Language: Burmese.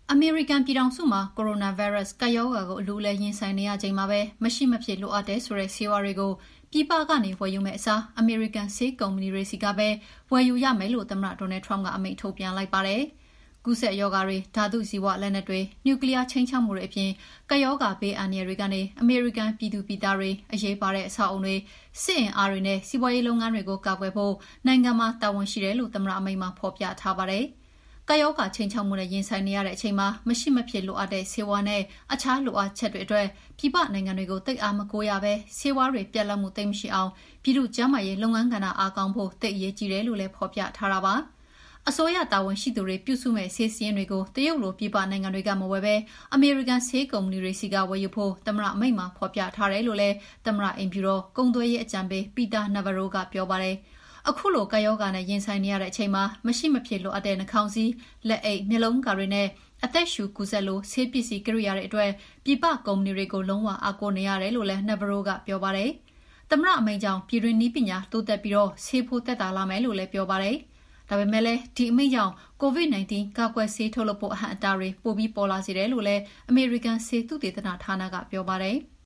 အမေရိကန်ပြည်ထောင်စုမှာကိုရိုနာဗိုင်းရပ်စ်ကပ်ရောဂါကိုအလူးအလဲရင်ဆိုင်နေရချိန်မှာပဲမရှိမဖြစ်လိုအပ်တယ်ဆိုတဲ့ဆေးဝါးတွေကိုပြည်ပကနေဝယ်ယူမယ့်အစားအမေရိကန်ဆေးကုမ္ပဏီတွေစီကပဲဝယ်ယူရမယ်လို့သမ္မတဒေါ်နယ်ထရမ့်ကအမိန့်ထုတ်ပြန်လိုက်ပါတယ်။ကူးစက်ရောဂါတွေ၊ဓာတုဇီဝလက်နက်တွေ၊နျူကလ িয়ার ချိန်ချမှုတွေအပြင်ကပ်ရောဂါဘေးအန္တရာယ်တွေကနေအမေရိကန်ပြည်သူပြည်သားတွေအရေးပါတဲ့အဆောက်အအုံတွေစစ်အင်အားတွေနဲ့စီးပွားရေးလုပ်ငန်းတွေကိုကာကွယ်ဖို့နိုင်ငံမှာတာဝန်ရှိတယ်လို့သမ္မတအမိန့်မှာဖော်ပြထားပါတယ်။ကပ်ရောဂါချိန်ချောက်မှုနဲ့ရင်ဆိုင်နေရတဲ့အချိန်မှာမရှိမဖြစ်လိုအပ်တဲ့ဆေးဝါးနဲ့အခြားလိုအပ်ချက်တွေအတွက်ပြည်ပနိုင်ငံတွေကိုသိပ်အားမကိုးရဘဲဆေးဝါးတွေပြတ်လတ်မှုသိပ်မရှိအောင်ပြည်သူ့ကျန်းမာရေးလုပ်ငန်းကဏ္ဍအားကောင်းဖို့သိပ်အရေးကြီးတယ်လို့လည်းဖော်ပြထားတာပါ။အစိုးရတာဝန်ရှိသူတွေပြုစုမဲ့ဆေးစည်းရင်းတွေကိုတရုတ်လိုပြည်ပနိုင်ငံတွေကမဝယ်ဘဲအမေရိကန်ဆေးကုမ္ပဏီတွေစီကဝယ်ယူဖို့သမ္မတအမိန့်မှာဖော်ပြထားတယ်လို့လည်းသမ္မတအိမ်ဖြူတော်ကုန်သွယ်ရေးအကြံပေးပီတာနာဗရိုးကပြောပါတယ်။အခုလိုကပ်ရောဂါနဲ့ရင်ဆိုင်နေရတဲ့အချိန်မှာမရှိမဖြစ်လိုအပ်တဲ့နှာခေါင်းစည်း၊လက်အိတ်၊မျက်လုံးကာတွေနဲ့အသက်ရှူကူစက်လိုဆေးပစ္စည်းကိရိယာတွေအတွက်ပြည်ပကုမ္ပဏီတွေကိုလုံးဝအားကိုးနေရတယ်လို့လည်းနာဗရိုးကပြောပါတယ်။သမ္မတအမိန့်ကြောင့်ပြည်တွင်းနည်းပညာတိုးတက်ပြီးဆေးဖိုးသက်သာလာမယ်လို့လည်းပြောပါတယ်။ဒါပေမဲ့လည်းဒီအမိန့်ကြောင့် COVID-19 ကာကွယ်ဆေးထုတ်လုပ်ဖို့အဟန့်အတားတွေပိုပြီးပေါ်လာစေတယ်လို့လည်းအမေရိကန်ဆေးသုတေသနဌာနကပြောပါတယ်။